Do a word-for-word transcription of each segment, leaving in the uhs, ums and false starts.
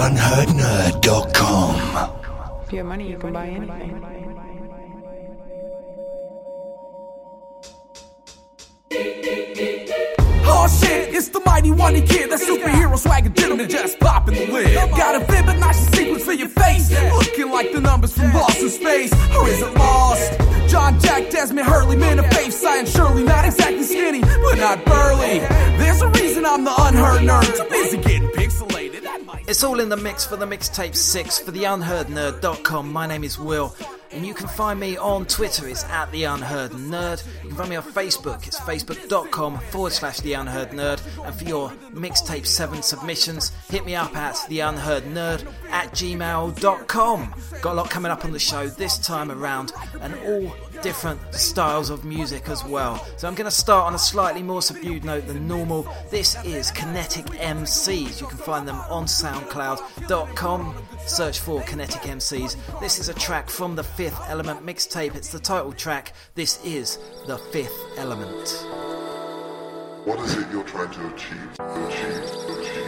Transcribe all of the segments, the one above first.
unheard nerd dot com. If you have money, you can buy anything. Oh shit, it's the mighty one kid. That superhero swagger gentleman just popping the lid. Got a vivid nice sequence for your face, looking like the numbers from Lost in Space. Or is it Lost? John, Jack, Desmond, Hurley, man of faith, science, surely not exactly skinny, but not burly. There's a reason I'm the unheard nerd. Too busy getting pixelated. It's all in the mix for the mixtape six for the unheard nerd dot com. My name is Will. And you can find me on Twitter, it's at The Unheard Nerd. You can find me on Facebook, it's facebook.com forward slash The Unheard Nerd. And for your Mixtape seven submissions, hit me up at The Unheard Nerd at gmail dot com. Got a lot coming up on the show this time around, and all different styles of music as well. So I'm going to start on a slightly more subdued note than normal. This is Kinetic M Cs. You can find them on soundcloud dot com. Search for Kinetic M Cs. This is a track from the Fifth Element mixtape. It's the title track. This is The Fifth Element. What is it you're trying to achieve? To achieve, to achieve,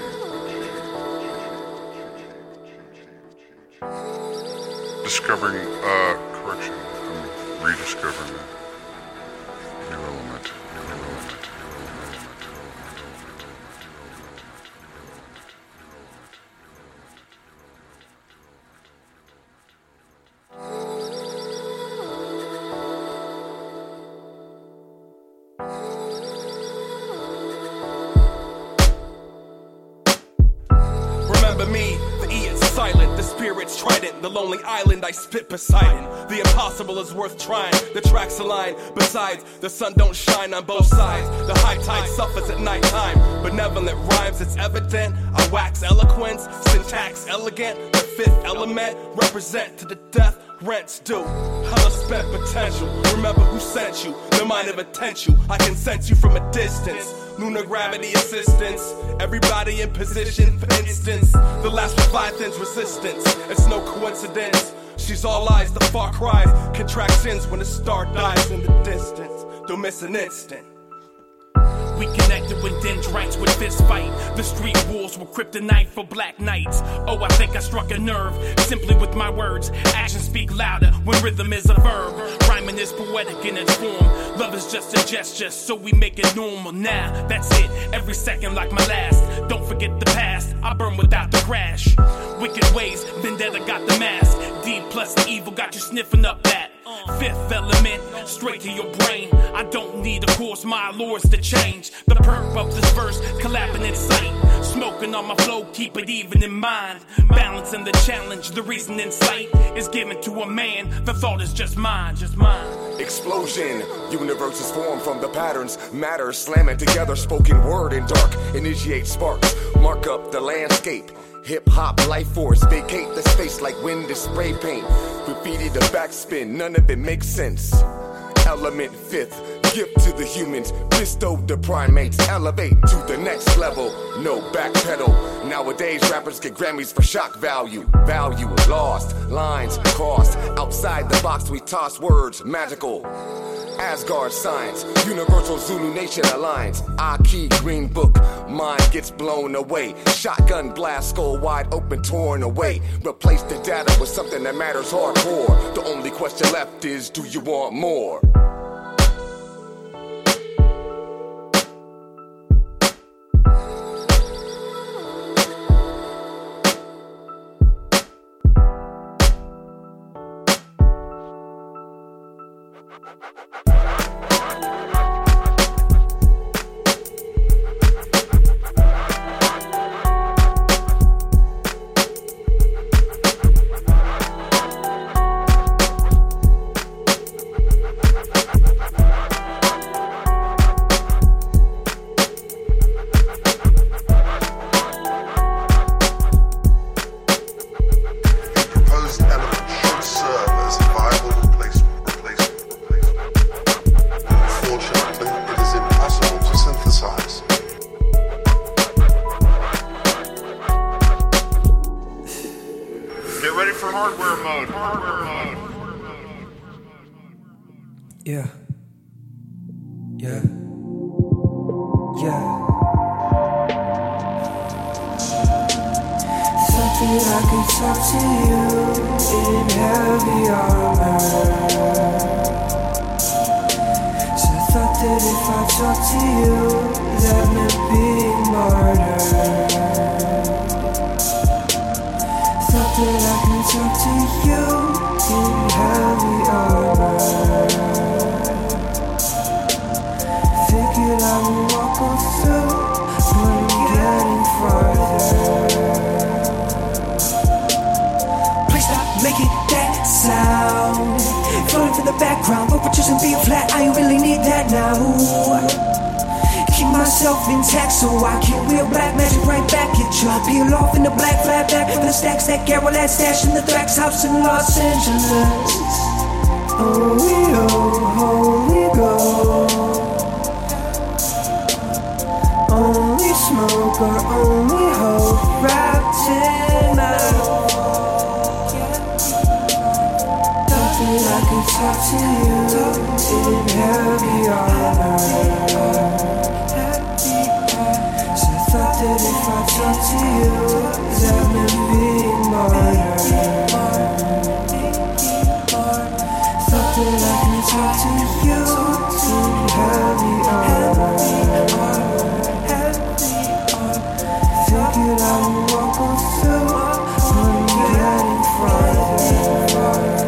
to achieve. Discovering, uh, correction, I'm rediscovering a new element, new element, new element. Trident, the lonely island I spit Poseidon. The impossible is worth trying. The tracks align. Besides, the sun don't shine on both sides. The high tide suffers at nighttime. Benevolent rhymes, it's evident. I wax eloquence, syntax elegant. The fifth element represent to the death rents due. Hella spent potential. Remember who sent you. The mind of attention. I can sense you from a distance. Lunar gravity assistance. Everybody in position, for instance. The last Leviathan's resistance. It's no coincidence. She's all eyes, the far cries. Contractions when the star dies in the distance. Don't miss an instant. We connected with dendrites with fist fight. The street wolves were kryptonite for black knights. Oh, I think I struck a nerve. Simply with my words. Actions speak louder when rhythm is a verb. Rhyming is poetic in its form. Love is just a gesture, so we make it normal. Now, that's it. Every second like my last. Don't forget the past. I burn without the crash. Wicked ways, vendetta got the mask. D plus the evil got you sniffing up that. Fifth element, straight to your brain. I don't need a course, my allures to change. The perp of this verse, collapsing in sight. Smoking on my flow, keep it even in mind. Balancing the challenge, the reason in sight is given to a man. The thought is just mine, just mine. Explosion, universes form from the patterns. Matter slamming together, spoken word in dark. Initiate sparks, mark up the landscape. Hip-hop life force, vacate the space like wind is spray paint. Graffiti the backspin, none of it makes sense. Element fifth, gift to the humans, bestow the primates, elevate to the next level, no backpedal. Nowadays rappers get Grammys for shock value. Value lost, lines crossed, outside the box we toss words, magical. Asgard science, universal Zulu nation aligns. Aki green book, mind gets blown away. Shotgun blast, skull wide open, torn away. Replace the data with something that matters hardcore. The only question left is, do you want more? Yeah. Yeah. Yeah. that I could talk to you in heavy armor. So I thought that if I talk to you, that meant being martyred. Thought that I could talk to you in heavy armor. Figured I would walk on through, but I'm getting farther. Making that sound, falling from the background, but just being flat. I really need that now. Keep myself intact so I can wheel black magic right back at you. Peel off in the black flat back for the stacks that Carol had stashed in the Thrax house in Los Angeles. Holy oh, holy ghost. Only smoke or only hope wrapped in my. I could talk to you in heavy armor. So I thought that if I talk to you, that meant being martyred. Thought that I could talk to you in heavy armor. Figured I would walk on through, but I'm getting farther.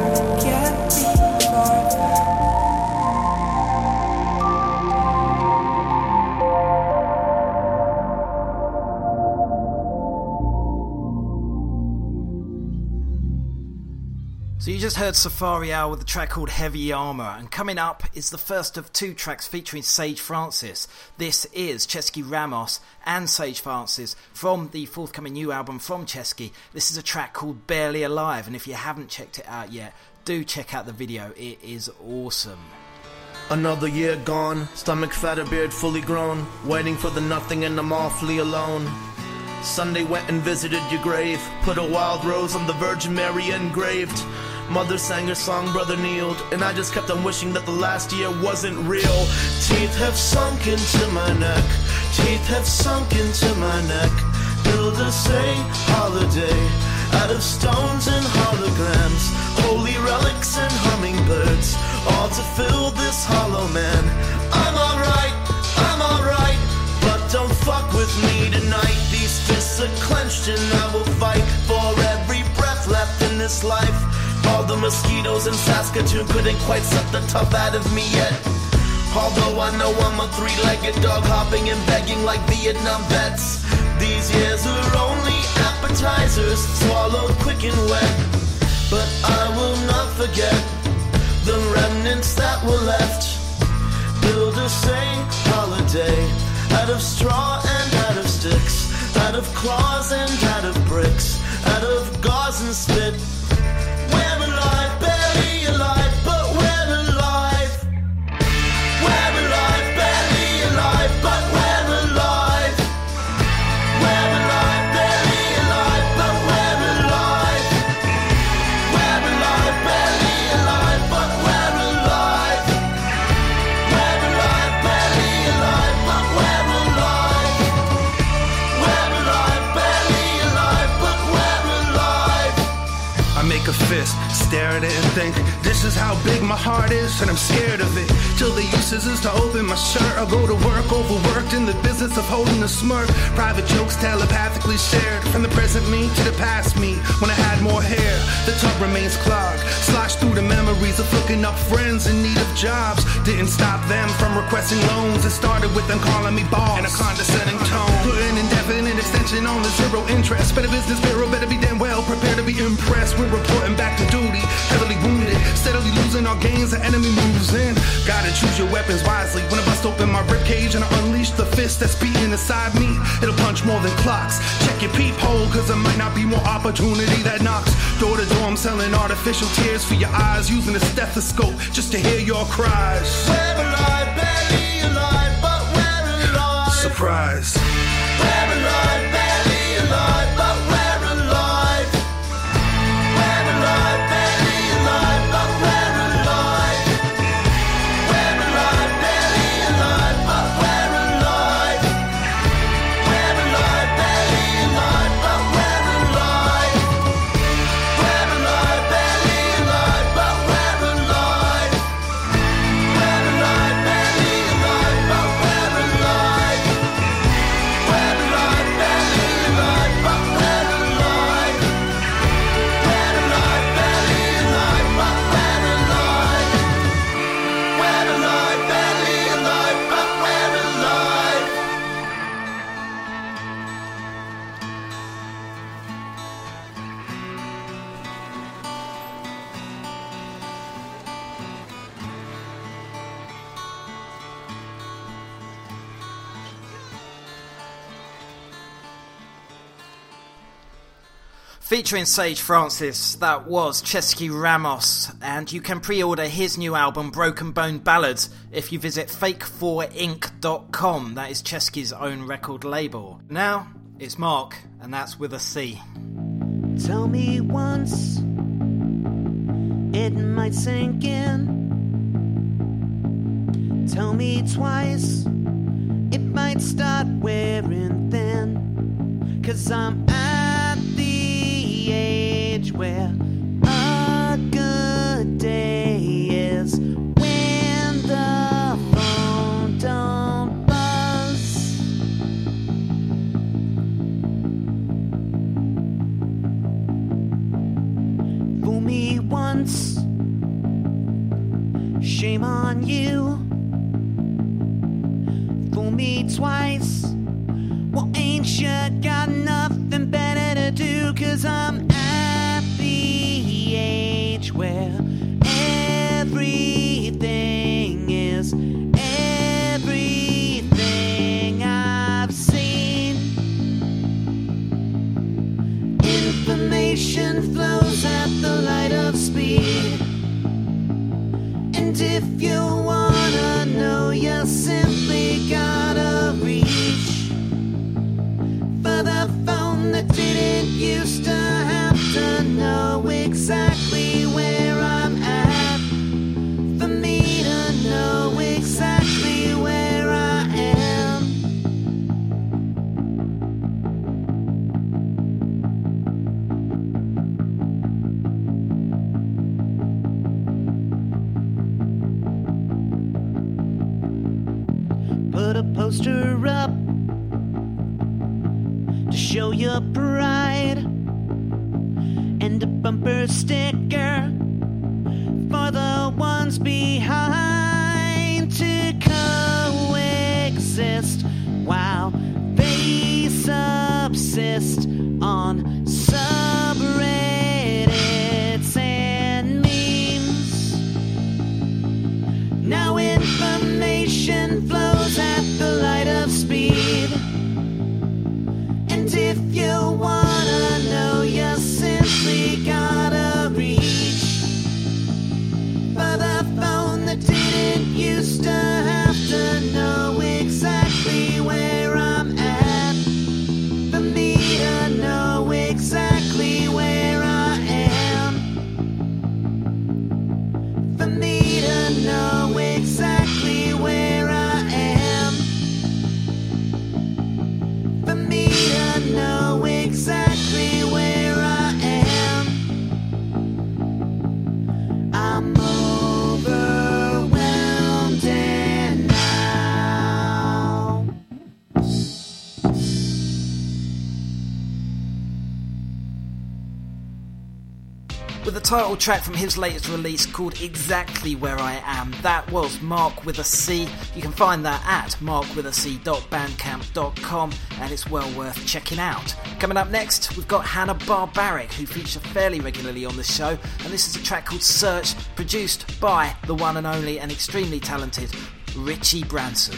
So you just heard Safari Owl with a track called Heavy Armour, and coming up is the first of two tracks featuring Sage Francis. This is Chesky Ramos and Sage Francis from the forthcoming new album from Chesky. This is a track called Barely Alive, and if you haven't checked it out yet, do check out the video. It is awesome. Another year gone, stomach fat, a beard fully grown, waiting for the nothing and I'm awfully alone. Sunday went and visited your grave, put a wild rose on the Virgin Mary engraved. Mother sang her song, brother kneeled, and I just kept on wishing that the last year wasn't real. Teeth have sunk into my neck, teeth have sunk into my neck. Build a saint holiday out of stones and holograms, holy relics and hummingbirds, all to fill this hollow man. I'm alright, I'm alright, but don't fuck with me tonight. These fists are clenched and I will fight for every breath left in this life. All the mosquitoes in Saskatoon couldn't quite suck the tough out of me yet. Although I know I'm a three-legged dog hopping and begging like Vietnam vets. These years are only appetizers, swallowed quick and wet. But I will not forget the remnants that were left. Build a saint holiday out of straw and out of sticks, out of claws and out of bricks, out of gauze and spit. We're alive, barely alive, but we're alive. We're alive, barely alive, but we're alive. We're alive, barely alive, but we're alive. We're alive, barely alive, but we're alive. We're alive, barely alive, but we're alive. We're alive, barely alive, but we're alive. I make a fist, stare at it and think, this is how big my heart is, and I'm scared of it. Till the uses is to open my shirt. I'll go to work, overworked in the business of holding a smirk. Private jokes telepathically shared, from the present me to the past me, when I had more hair. The tub remains clogged, sloshed through the memories of hooking up friends in need of jobs. Didn't stop them from requesting loans. It started with them calling me boss in a condescending tone, putting indefinite extension on the zero interest. Better business bureau, better be damn well prepared to be impressed. We're reporting back to duty, heavily wounded, steadily losing our gains. The enemy moves in. Gotta choose your weapons wisely. When I bust open my ribcage and I unleash the fist that's beating inside me, it'll punch more than clocks. Check your peephole, cause there might not be more opportunity that knocks. Door to door, I'm selling artificial tears for your eyes, using a stethoscope just to hear your cries. We're alive, barely alive, but we're alive. Surprise. We're alive, barely alive, but we're alive. We're alive, barely alive, but we're alive. We're alive, barely alive, but we're alive. We're alive, barely alive, but we're alive. Featuring Sage Francis, that was Chesky Ramos, and you can pre-order his new album Broken Bone Ballads if you visit fake four inc dot com. That is Chesky's own record label. Now, it's Mark, and that's with a C. Tell me once, it might sink in. Tell me twice, it might start wearing thin. Cause I'm at the age where a good day is when the phone don't buzz. Fool me once, shame on you. Fool me twice, well, ain't you got nothing better to do? Cause I'm at the age where everything is everything I've seen. Information flows at the light of speed. And if you wanna know, you simply gotta reach for the phone that didn't used to have to know exactly where I'm at. For me to know exactly where I am. Put a poster up to show your pride, and a bumper sticker for the ones behind to coexist while they subsist on subreddits and memes. Now information flows at the light of speed. And if you wanna know, you simply gotta reach for the phone that didn't used to have to know exactly where I'm at. For me to know exactly where I am. For me to know exactly where I am. For me to know exactly where I am. I'm overwhelmed and now. With the title track from his latest release called Exactly Where I Am, that was Mark with a C. You can find that at mark with a c dot bandcamp dot com, and it's well worth checking out. Coming up next, we've got Hannah Barbaric, who features fairly regularly on the show, and this is a track called Search, produced by the one and only and extremely talented Richie Branson.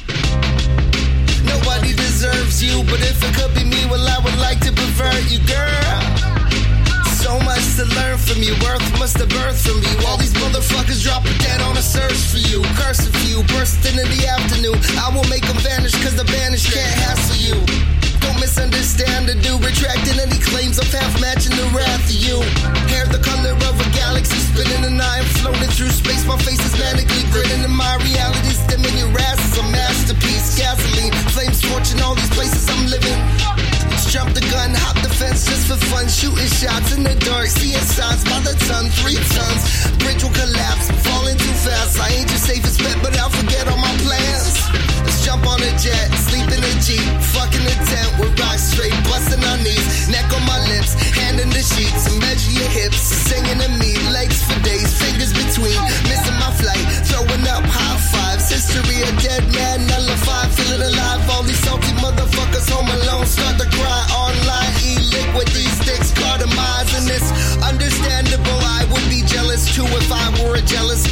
Nobody deserves you, but if it could be me, well, I would like to pervert you, girl. So much to learn from you, Earth must have birthed from you. All these motherfuckers dropping dead on a search for you. Curse a few, burst into the afternoon. I will make them vanish, cause the banished can't hassle you. Don't misunderstand the dude, retracting any claims of half matching the wrath of you. Hair the color of a galaxy, spinning and I am floating through space. My face is manically grinning and my reality stemming. Your ass is a masterpiece. Gasoline, flames torching all these places I'm living. Jump the gun, hop the fence just for fun. Shooting shots in the dark, seeing signs by the ton, three tons. Bridge will collapse, falling too fast. I ain't your safest bet, but I'll forget all my plans. Let's jump on a jet, sleep in a Jeep, fuck in a tent with rocks straight, busting our knees. Neck on my lips, hand in the sheets, and measure your hips. Singing to me, legs for days, fingers between. Missing my flight, throwing up high fives. History of dead man, nullified, feeling alive. All these salty motherfuckers home alone, start to cry. Online, e-liquid, these sticks, cartomizing this. Understandable, I would be jealous too if I were a jealous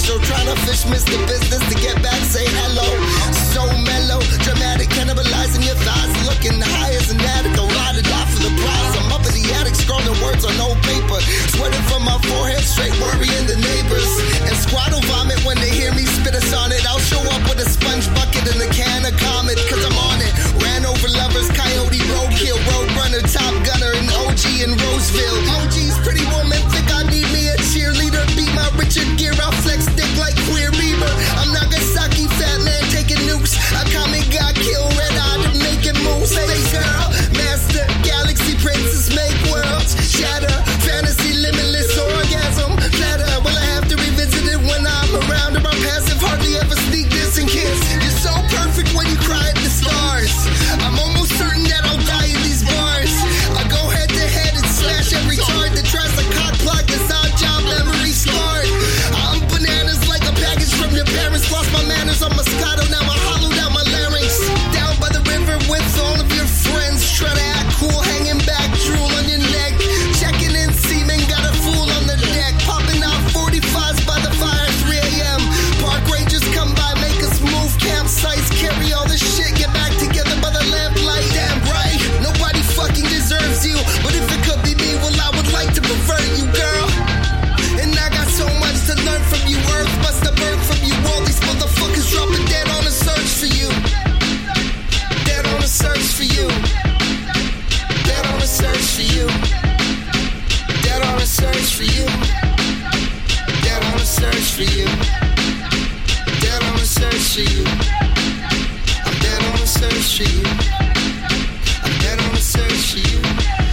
show, trying to fish Mister Business to get back, say hello. So mellow, dramatic, cannibalizing your thighs, looking high as an addict. I'll ride or die for the prize. I'm up in the attic, scrolling words on old paper, sweating from my forehead, straight worrying the neighbors. And squad will vomit when they hear me spit a sonnet. I'll show up with a sponge bucket and a can of Comet, cause I'm on it. Ran over lovers, coyote, roadkill, roadrunner, top gunner, and O G in Roseville. O G's pretty woman think I need me a cheerleader. Be my Richard Gere, I'll flex dick like Queer Bieber. I'm Nagasaki, fat man taking nukes. I come and got killed, red eyed and making moves. Hey girl, master, galaxy princess, make worlds shatter. Fantasy, limitless orgasm, platter. Will I have to revisit it when I'm around her? I'm passive, hardly ever sneak this and kiss. You're so perfect when you cry at the stars. I'm almost certain that I'll die in these bars. I go head to head and slash every tard that tries to cock block this odd job memory scarred. I'm bananas like a package from your parents. Lost my manners on Moscato, now I hollowed out my larynx. Down by the river with all of your friends. Try to act cool, hanging back, drool on your neck. Checking in semen, got a fool on the deck. Popping out forty-fives by the fire at three a.m. Park rangers come by, make us move campsites. Carry all this shit, get back together by the lamplight. Damn right, nobody fucking deserves you. But if it could be me, well I would like to pervert you, girl. And I got so much to learn from you. Earth must have burned from you. All these motherfuckers dropping dead on a search for you. Dead on a search for you. Dead on a search for you. Dead on a search for you. Dead on a search for you. Dead on a search for you. I'm dead on a search for you. I'm dead on a search for you.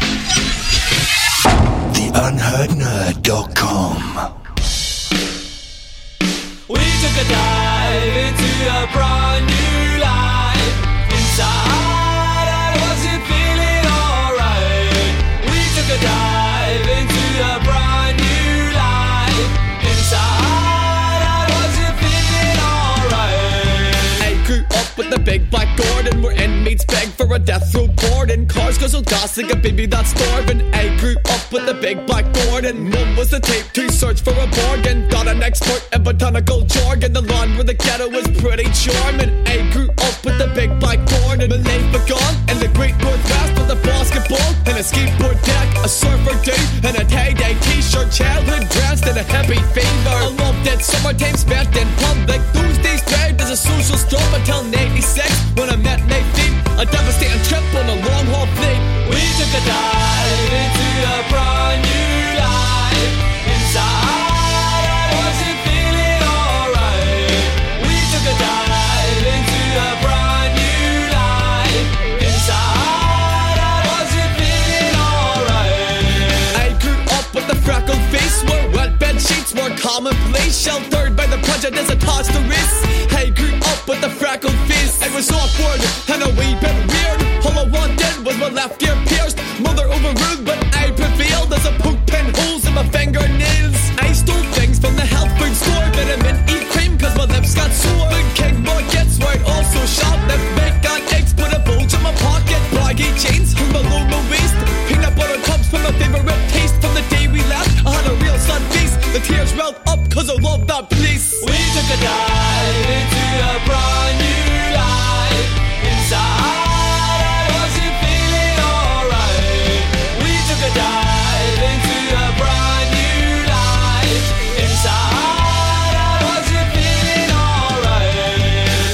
the unheard nerd dot com. We took a dive into a brand new life. Inside, I wasn't feeling alright. We took a dive into a brand new life. Inside, I wasn't feeling alright. I grew up with the big black Gordon, where inmates beg for a death row boarding. Cars guzzle gas like a baby that's starving. I grew up with the big black Gordon. Mum was the tape to search for a bargain. Got an expert in botanical jargon. The lawn where the ghetto was pretty charming. I grew up with the big black Gordon. My life begun in the great northwest with a basketball and a skateboard deck, a surfer dude and a tie-dye t-shirt. Childhood dressed in a hippie fever. I loved it, summertime spent in public. Those days tried as a social stop until ninety-six when I met my feet. A devastating trip on a long haul fleet. We took a dive into a brand new life. Inside, I wasn't feeling alright. We took a dive into a brand new life. Inside, I wasn't feeling alright. I grew up with a freckled face, where wet bed sheets were commonplace, sheltered by the prejudice attached to race. I grew up with a freckled face. I was awkward and a wee bit weird. All I wanted was my left ear pierced. Mother overruled, but I prevailed as I poked pinholes in my fingernails. I stole things from the health food store, vitamin E cream cause my lips got sore. Big King Buckets where I also shop. Left bacon eggs, put a bulge in my pocket. Baggy jeans hung below my waist. Peanut butter cups from my favorite taste. From the day we left, I had a real sad face. The tears welled up cause I loved that place. We took a dive into a brand new life. Inside, I wasn't feeling alright. We took a dive into a brand new life. Inside, I wasn't feeling alright.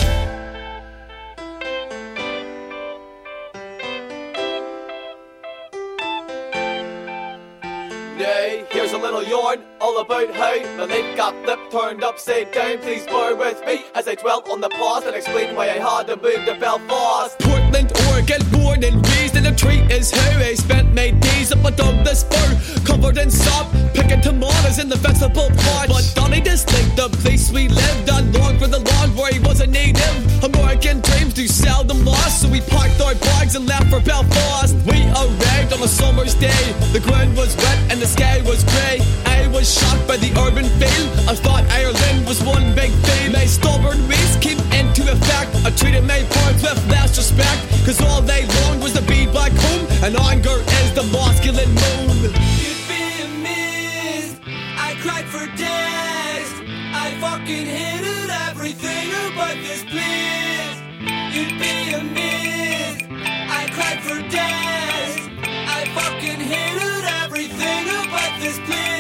Nay, here's a little yarn all about how my life got flipped, turned upside down. Please bear with me as I dwell on the past and explain why I had to move to Belfast. Portland, Oregon, born and raised in a tree is how I spent my days up a Douglas fir, covered in sap, picking tomatoes in the vegetable patch. But Donny disliked the place we lived and longed for the land where he was a native. American dreams do seldom last, so we packed our bags and left for Belfast. We arrived on a summer's day. The ground was wet and the sky was grey. I was shocked by the urban feel. I thought Ireland was one big thing. My stubborn ways came into effect. I treated my parents with less respect, cause all they longed was to be back home, and anger is the masculine moon. You'd be missed. I cried for days. I fucking hated everything about this place. You'd be a myth. I cried for death. I fucking hated everything about this place.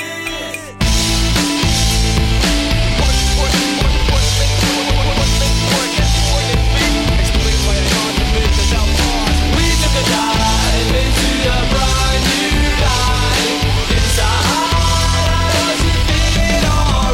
We took a dive into a brand new life. Inside, I wasn't feeling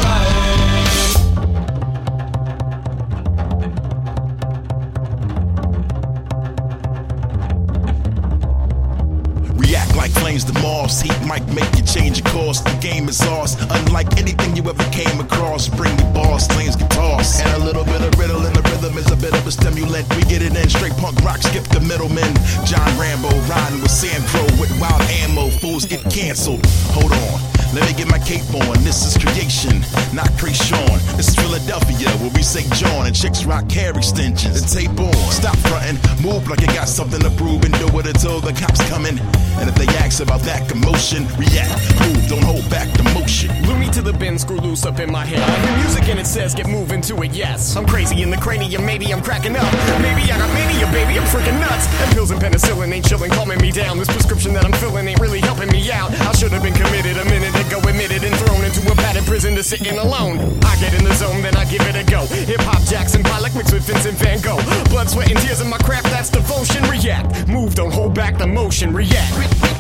alright. React like flames to Mars. Heat might make you change your course. The game is ours. Unlike anything you ever came across. Bring me bars, flames, guitars. And a little bit of riddle in the rhythm is a bit of a stimulant. We get it in straight punk rock, skip the middleman. John Rambo riding with Sam Crow with wild ammo. Fools get canceled. Hold on. Let me get my cape on. This is creation, not Krayshawn. This is Philadelphia, where we say John and chicks rock hair extensions and tape on. Stop frontin', move like you got something to prove and do it until the cops coming. And if they ask about that commotion, react, move, don't hold back the motion. Loony to the bin, screw loose up in my head. I hear music and it says get moving to it, yes. I'm crazy in the cranium, maybe I'm cracking up. Maybe I got mania, baby, I'm freaking nuts. And pills and penicillin ain't chilling, calming me down. This prescription that I'm filling ain't really helping me out. I should have been committed a minute ago, admitted and thrown into a padded prison to sit in alone. I get in the zone, then I give it a go. Hip-hop Jackson Pollock mixed with Vincent Van Gogh. Blood, sweat, and tears in my crap, that's devotion. React, move, don't hold back the motion. React.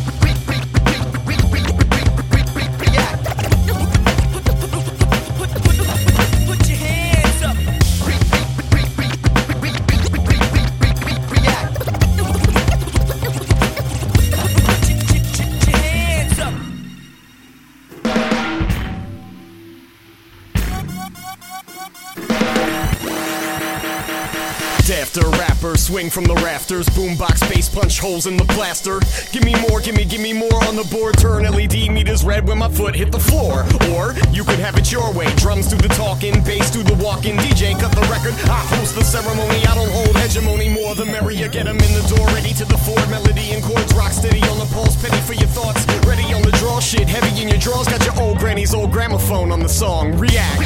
After rapper, swing from the rafters, boombox, bass punch holes in the plaster. Give me more, give me, give me more on the board. Turn L E D meters red when my foot hit the floor. Or you could have it your way. Drums do the talking, bass do the walking. D J cut the record, I host the ceremony. I don't hold hegemony, more the merrier. Get 'em in the door, ready to the floor. Melody and chords, rock steady on the pulse. Penny for your thoughts, ready on the draw. Shit heavy in your drawers. Got your old granny's old gramophone on the song. React.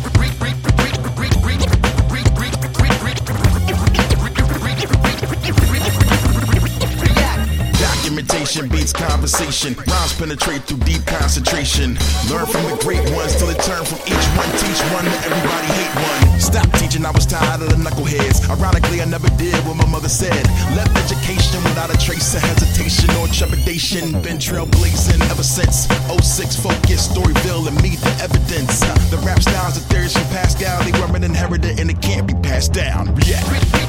Documentation beats conversation. Rhymes penetrate through deep concentration. Learn from the great ones till it turn from each one. Teach one to everybody hate one. Stop teaching, I was tired of the knuckleheads. Ironically, I never did what my mother said. Left education without a trace of hesitation or trepidation. Been trailblazing ever since oh six. Focus, Storyville, and meet the evidence. Uh, the rap styles and theories from Pascal, they weren't inherited and it can't be passed down. React.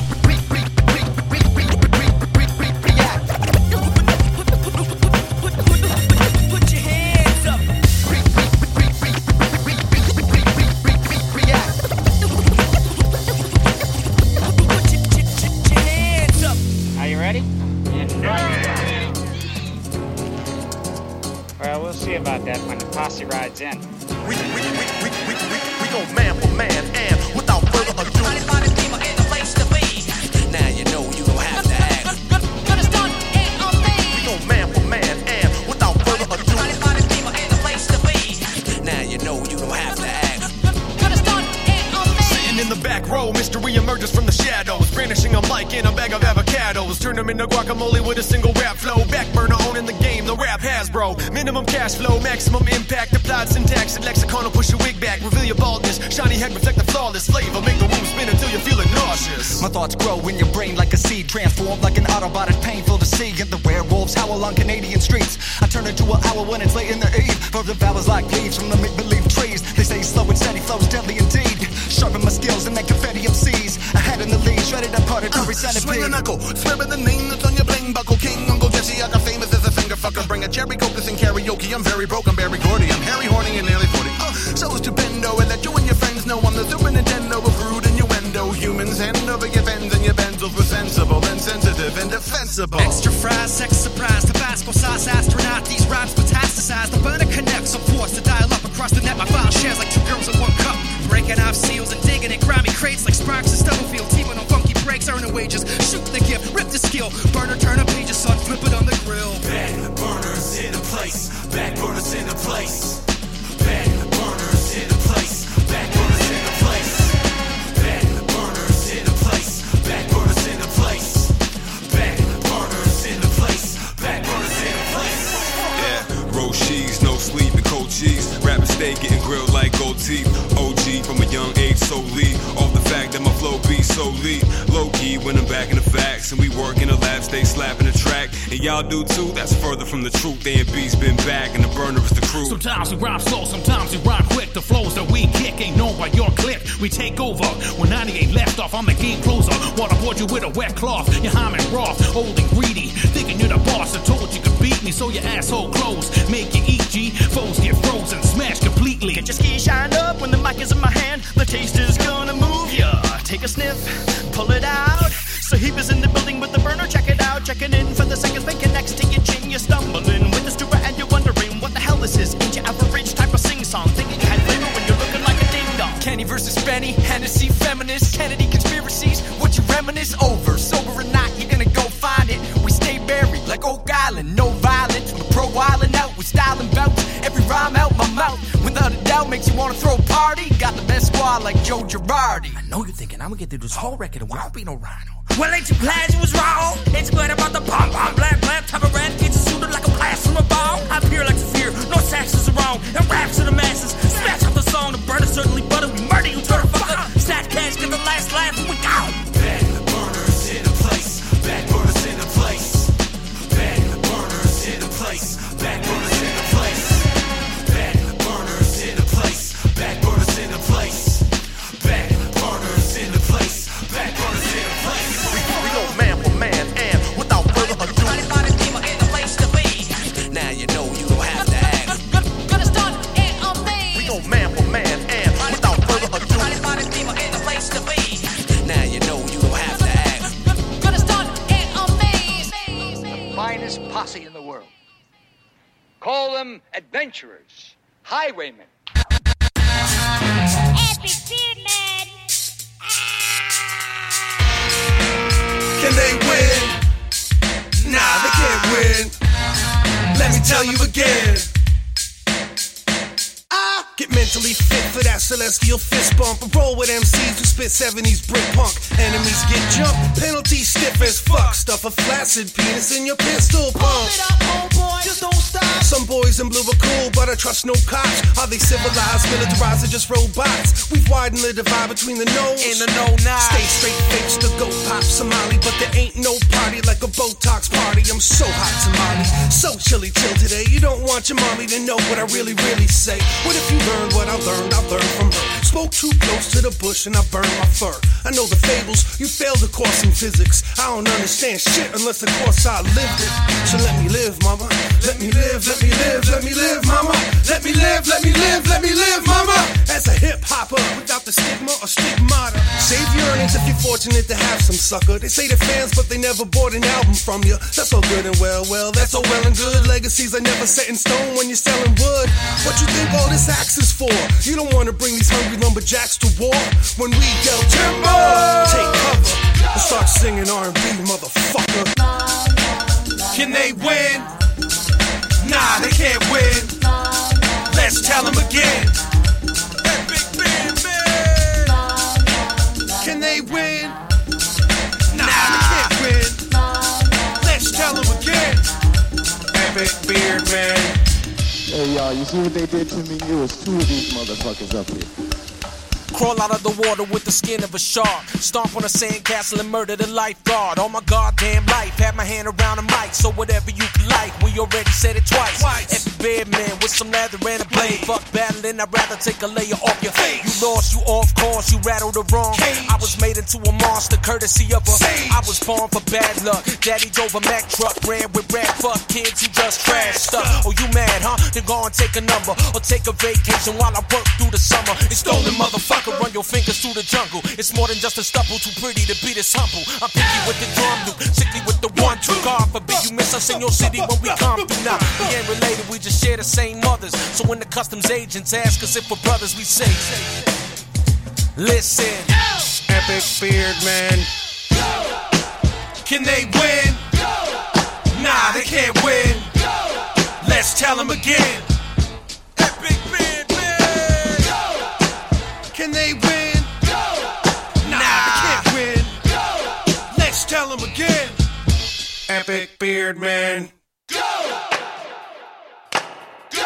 About that when the posse rides in. We, we, we, we, we, we, we go man for man, and without further ado, now you know you don't have to ask. We go man for man, and without further ado, now you know you don't have to ask. Sitting in the back row, mystery emerges from the shadows, brandishing a mic in a bag of avocados. Turn them into guacamole with a single rap flow. Backburner owning the game, the rap has, bro. Minimum cash flow, maximum impact. Applied syntax and lexicon will push your wig back. Reveal your baldness, shiny head reflect the flawless flavor. Make the room spin until you're feeling nauseous. My thoughts grow in your brain like a seed, transformed like an Autobot. It's painful to see. And the werewolves howl on Canadian streets. I turn into an owl when it's late in the eve. For the vowels like leaves from the make-believe trees. They say slow and steady flows deadly indeed. Sharpen my skills and make confetti M Cs. Ahead in the lead, shredded up part of every centipede. Swing a knuckle, swearing the name that's on your bling buckle. King Uncle Jesse, I got famous as a finger fucker. Bring a cherry coke to sing karaoke. I'm very broke, I'm very Gordy. I'm Harry Horny and nearly forty. Uh, so stupendo, and that you and your friends know I'm the Super Nintendo of rude innuendo. Humans hand over your bends and your benzels were sensible and sensitive and defensible. Extra fries, sex surprise, Tabasco sauce, astronaut. These rhymes metastasize. The burner connects, so forced to dial up across the net. My file shares like two girls in one cup. Breaking off seals and digging in grimy crates like Sparks and Stubblefield. Teaming on funky breaks, earning wages. Shoot the gift, rip the skill. Burner, turn a page, son, flip it on the grill. Back burners in a place. Back burners in a place. Back burners in a place. Back burners in a place. cheese, no sleep and cold cheese. Rappers stay getting grilled like gold teeth. O G from a young age, so lead off the fact that my flow be so lead. Low key when I'm back in the facts, and we work in the lab, stay slapping the track. And y'all do too, that's further from the truth. A and B's been back, and the burner is the crew. Sometimes we rhyme slow, sometimes we rhyme quick. The flows that we kick ain't known by your click. We take over. When ninety-eight left off, I'm the game closer. Waterboard you with a wet cloth. You're Hyman Roth, old and greedy. Thinking you're the boss, I told you could beat me, so your asshole close. Make you eat, G. Foes get frozen, smash completely. Get your ski shine up when the mic is in my hand. The taste is gonna move ya. Take a sniff, pull it out. So he was in the building with the burner, check it out. Checking in for the seconds, making next to your chin. You're stumbling with the stupor and you're wondering what the hell this is. Ain't your average type of sing-song. Thinking you had flavor when you're looking like a ding-dong. Kenny versus Benny, Hennessy, feminist, Kennedy conspiracies. What you reminisce over, sober or not, you're gonna go find it. We stay buried like Oak Island, no violence. We're pro-wildin' out with style and belts. Every rhyme out my mouth, without a doubt, makes you wanna throw a party. Got the best squad like Joe Girardi. I know you're thinking I'm gonna get through this whole record and we won't be no rhino. Well, ain't you glad you was wrong? Ain't you glad about the bomb, bomb, blam, blam, type of rat? Get you suited like a blast from a ball. I appear like fear, no saxes are wrong. And raps to the masses, smash out the song. The burner certainly butter, we murder you, turn fucker. Stat cash, get the last laugh, and we go. Back burners in a place, back burners in a place. Back burners in a place, back burners in a place. Back burners in a place, back burners in a place. Back burners in a place, back burners in a place. We go man for man, and without further ado, now you know you don't have to ask. We go man for man, and without further ado, now you know you don't have to ask. The finest posse in the world. Call them adventurers, highwaymen. Can they win? Nah, they can't win. Let me tell you again. I get mentally fit for that celestial fist bump. I roll with M Cs who spit seventies brick punk. Enemies get jumped, penalty stiff as fuck. Stuff a flaccid penis in your pistol pump. Just don't stop. Some boys in blue are cool, but I trust no cops. Are they civilized, militarized, or just robots? We've widened the divide between the nose and the no nine. Stay straight face the go pop Somali, but there ain't no party like a Botox party. I'm so hot tamale, so chilly till today. You don't want your mommy to know what I really, really say. What if you learned what I learned? I learned from her. Spoke too close to the bush and I burned my fur. I know the fables, you failed the course in physics. I don't understand shit unless of course I lived it. So let me live, mama. Let me live, let me live, let me live, mama. Let me live, let me live, let me live, mama. As a hip hopper, without the stigma or stigmata. Save your earnings if you're fortunate to have some sucker. They say they're fans, but they never bought an album from you. That's all good and well, well, that's all well and good. Legacies are never set in stone when you're selling wood. What you think all this axe is for? You don't want to bring these hungry lumberjacks to war. When we yell timber, take cover and start singing R and B, motherfucker. Can they win? Nah, they can't win. Let's tell them again. Epic Beard Man. Can they win? Nah, they can't win. Let's tell them again. Epic Beard Man. Hey y'all, you see what they did to me? It was two of these motherfuckers up here. Crawl out of the water with the skin of a shark. Stomp on a sandcastle and murder the lifeguard. All my goddamn life, had my hand around the mic. So whatever you can like, we already said it twice. Epic Beard Man with some leather and a blade. Fuck battling, I'd rather take a layer off your face. You lost, you off course, you rattled the wrong. I was made into a monster, courtesy of a I was born for bad luck. Daddy drove a Mack truck, ran with rat fuck kids who just trash stuff. Oh, you mad, huh? Then go and take a number or take a vacation while I work through the summer. It's stolen, motherfucker. Run your fingers through the jungle. It's more than just a stubble, too pretty to be this humble. I'm picky with the drum loop, sickly with the one two. God forbid you miss us in your city when we come through. Now we ain't related, we just share the same mothers. So when the customs agents ask us if we're brothers, we say, listen, Epic Beard Man. Can they win? Nah, they can't win. Let's tell them again. Epic Beard Man. Can they win? Nah, they can't win. Let's tell them again. Epic Beard Man. Go! Go!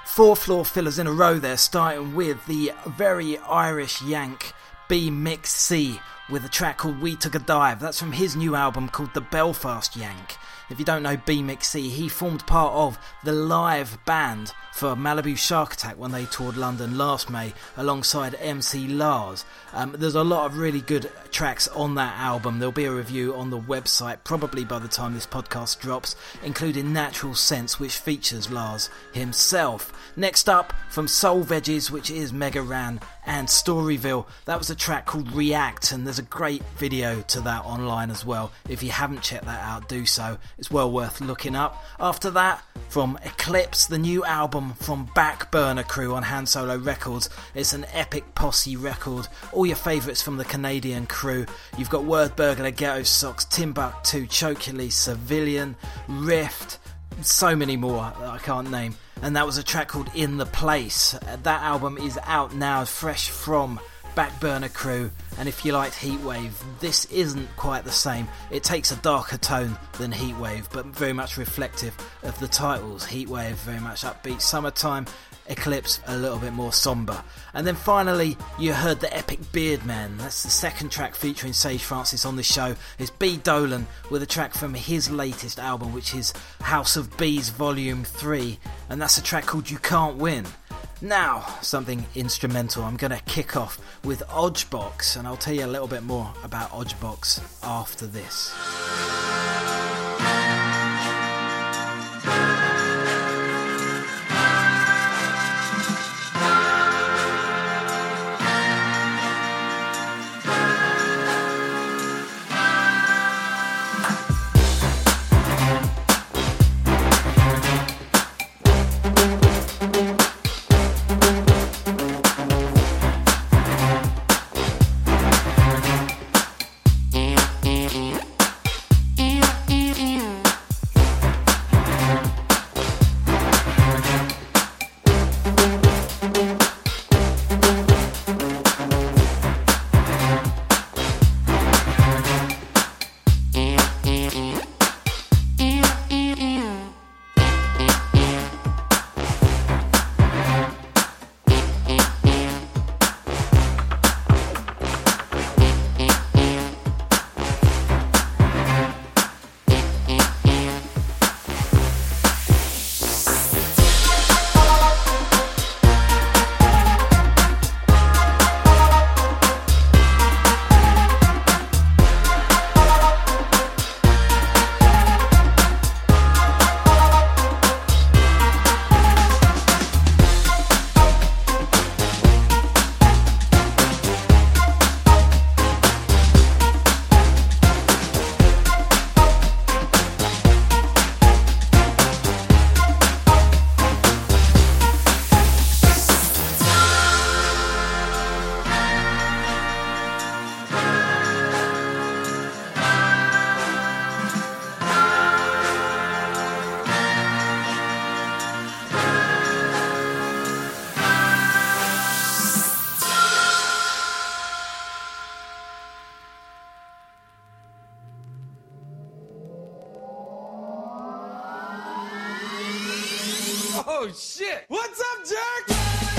Four floor fillers in a row there, starting with the very Irish Yank B Mix C with a track called We Took a Dive. That's from his new album called The Belfast Yank. If you don't know B Mix C, he formed part of the live band for Malibu Shark Attack when they toured London last May alongside M C Lars. Um, there's a lot of really good tracks on that album. There'll be a review on the website probably by the time this podcast drops, including Natural Sense, which features Lars himself. Next up, from Soul Veggies, which is Mega Ran and Storyville, that was a track called React, and there's a great video to that online as well. If you haven't checked that out, do so. It's well worth looking up. After that, from Eclipse, the new album from Backburner Crew on Han Solo Records. It's an epic posse record. All your favourites from the Canadian crew. You've got Word Burglar, Ghetto Socks, Timbuktu, Chokely, Civilian, Rift, so many more that I can't name. And that was a track called In the Place. That album is out now, fresh from Backburner Crew, and if you liked Heatwave, this isn't quite the same. It takes a darker tone than Heatwave, but very much reflective of the titles. Heatwave, very much upbeat summertime. Eclipse, a little bit more somber. And then finally, you heard the epic Beardman. That's the second track featuring Sage Francis on the show. It's B. Dolan with a track from his latest album, which is House of Bees Volume three, and that's a track called You Can't Win. Now, something instrumental. I'm going to kick off with Odgebox, and I'll tell you a little bit more about Odgebox after this. Oh shit! What's up, jerk?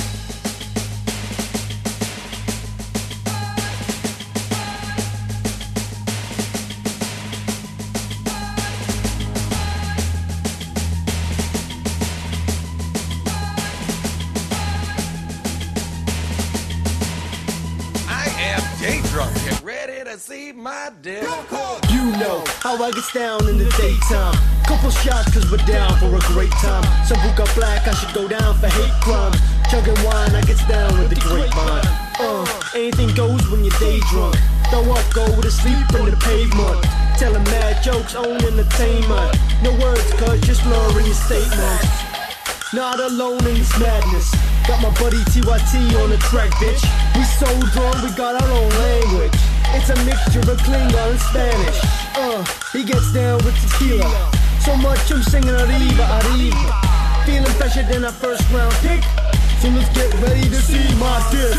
Day drunk, get ready to see my dick. You know how I get down in the daytime. Couple shots cause we're down for a great time. Some who got black, I should go down for hate crimes. Chugging wine, I get down with the grapevine. Uh, anything goes when you're day drunk. Throw up, go to sleep in the pavement. Telling mad jokes, own entertainment. No words cause you're slurring your statements. Not alone in this madness. Got my buddy T Y T on the track, bitch. We so drunk, we got our own language. It's a mixture of Klingon and Spanish. Uh, he gets down with tequila. So much I'm singing arriba, arriba. Feeling fresher than our first round pick. So let's get ready to see my dick.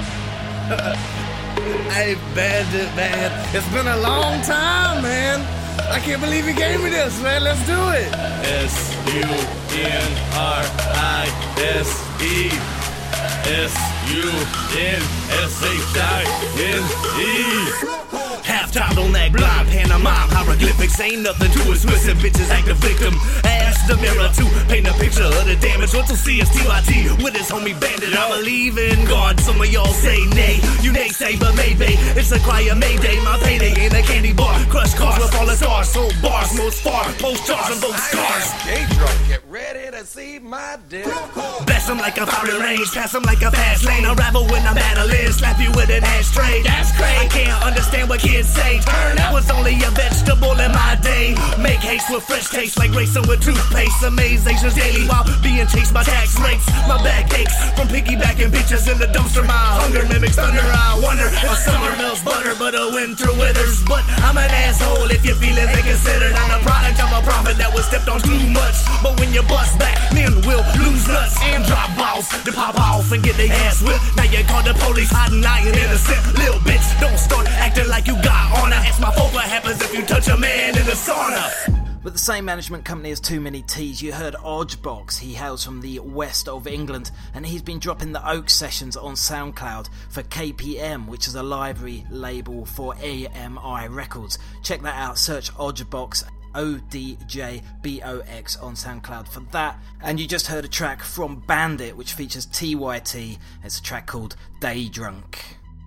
Hey, Bandit, man. It's been a long time, man. I can't believe he gave me this, man. Let's do it. S U N R I S E S U N S H I N E. Half-time on that blind pantomime. Hieroglyphics ain't nothing to it. Swiss and bitches act the victim. Ask the mirror to paint a picture of the damage. Until C S T Y T with his homie Bandit. I believe in God. Some of y'all say nay. You naysay, but maybe it's a cry of Mayday. My payday ain't a candy bar. Crush cars with all the stars. Sold bars, most far. Post jars on both scars. Gay drunk, get ready to see my dick. Blast him like a fire range. Pass him like a fast lane. Unravel when I'm battling. Slap you with an ashtray. That's crazy. I can't understand what kids say. Turn up was only a vegetable in my day. Make haste with fresh taste like racing with toothpaste. Amaze Asians daily while being chased by tax rates. My back aches from piggybacking bitches in the dumpster. My hunger mimics thunder. I wonder if summer melts butter but a winter withers. But I'm an asshole if your feelings ain't considered. I'm the product of a prophet that was stepped on too much. But when you bust back, men will lose nuts and drop balls. They pop off and get their ass whipped. Now you call the police hiding, lying innocent. Little bitch, don't start acting like you got honor. Ask my folk what happens if you touch a man in the sauna. With the same management company as Too Many T's, you heard Ojbox. He hails from the west of England, and he's been dropping the Oak Sessions on SoundCloud for K P M, which is a library label for A M I Records. Check that out, search Ojbox, O D J B O X on SoundCloud for that. And you just heard a track from Bandit, which features T Y T. It's a track called Day Drunk.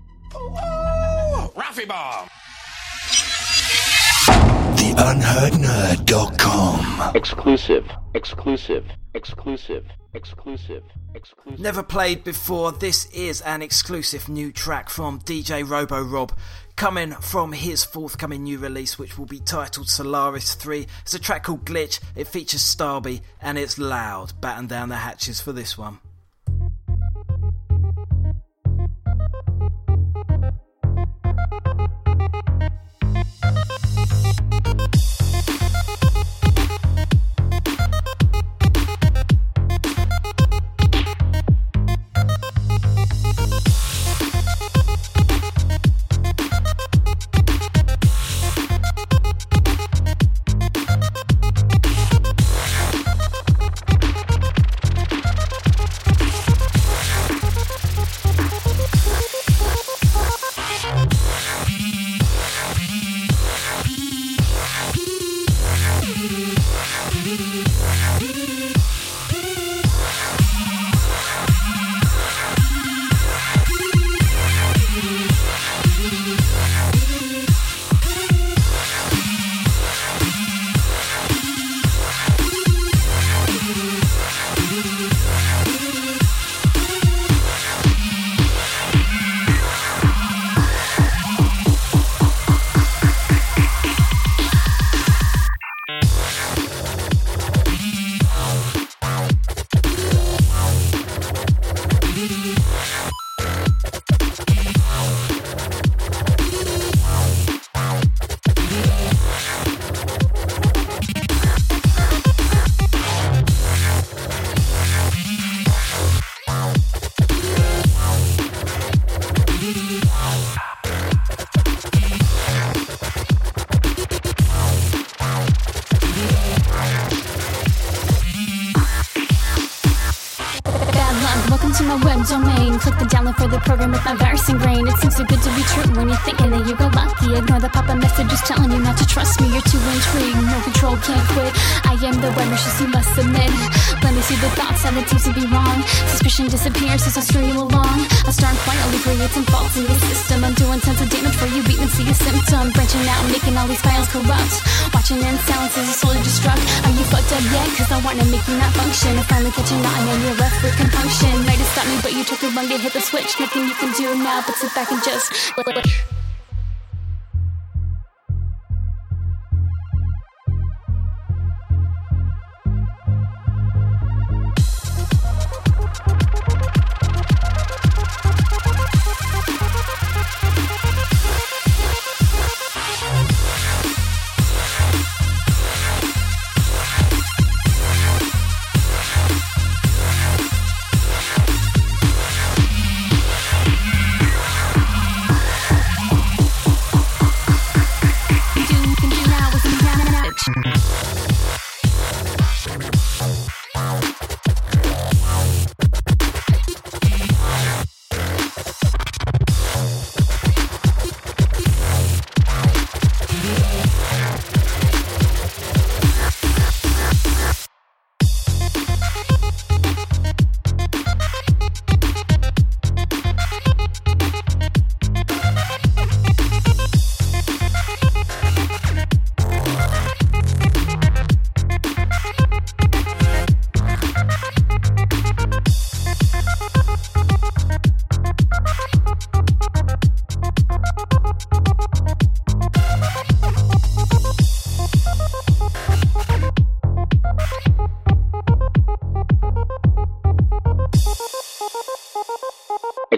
Raffy Bomb! the unheard nerd dot com. Exclusive, exclusive, exclusive, exclusive, exclusive. Never played before, this is an exclusive new track from D J Robo Rob, coming from his forthcoming new release, which will be titled Solaris three. It's a track called Glitch, it features Starby, and it's loud. Batten down the hatches for this one. Domain. Click the download for the program with my virus ingrained. It seems so good to be true when you're thinking that you got lucky. Ignore the pop-up messages telling you not to trust me. You're too intrigued, no control, can't quit. I am the web malicious, you must submit. Let me see the thoughts that it seems to be wrong. Suspicion disappears as I string you along. I start quietly create some faults in the system. I'm doing tons of damage for you, beat and see a symptom. Branching out, making all these files corrupt. Watching in silence as a soul destruct. Are you fucked up yet? Cause I wanna make you not function. I finally catching on and you're left with compunction. Might have stopped me, but you took too long to hit the switch. Nothing you can do now but sit back and just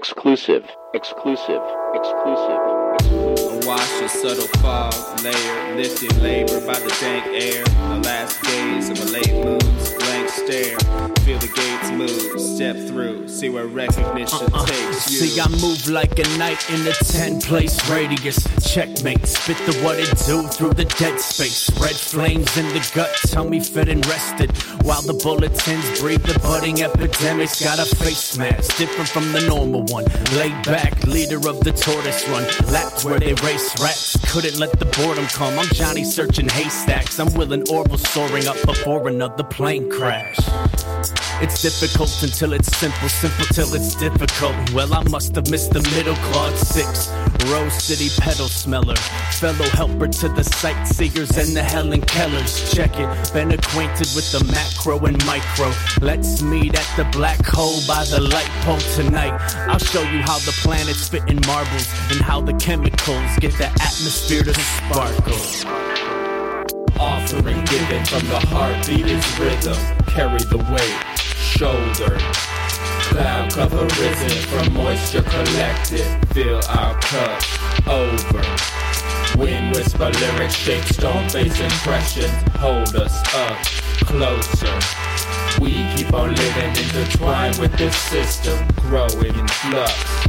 Exclusive. Exclusive. Exclusive. A wash of subtle fog, layered, lifted labor by the dank air. The last gaze of a late moon's blank stare. Feel the gates move, step through, see where recognition uh-uh. takes you. See, I move like a knight in a ten-place radius. Checkmate, spit the what it do through the dead space. Red flames in the gut, tell me fed and rested. While the bulletins breathe the budding epidemics. Got a face mask, different from the normal one. Laid back, leader of the tortoise run. Laps where they race rats, couldn't let the boredom come. I'm Johnny searching haystacks. I'm Willing Orville soaring up before another plane crash. It's difficult until it's simple, simple till it's difficult. Well, I must have missed the middle, Claude six. Rose City pedal smeller, fellow helper to the sightseers and the Helen Kellers. Check it, been acquainted with the macro and micro. Let's meet at the black hole by the light pole tonight. I'll show you how the planets fit in marbles and how the chemicals get the atmosphere to sparkle. Offering given from the heartbeat is rhythm. Carry the weight, shoulder. Cloud cover risen from moisture collected. Fill our cup over. Wind whisper lyrics, shape stone face impressions. Hold us up closer. We keep on living intertwined with this system. Growing in flux.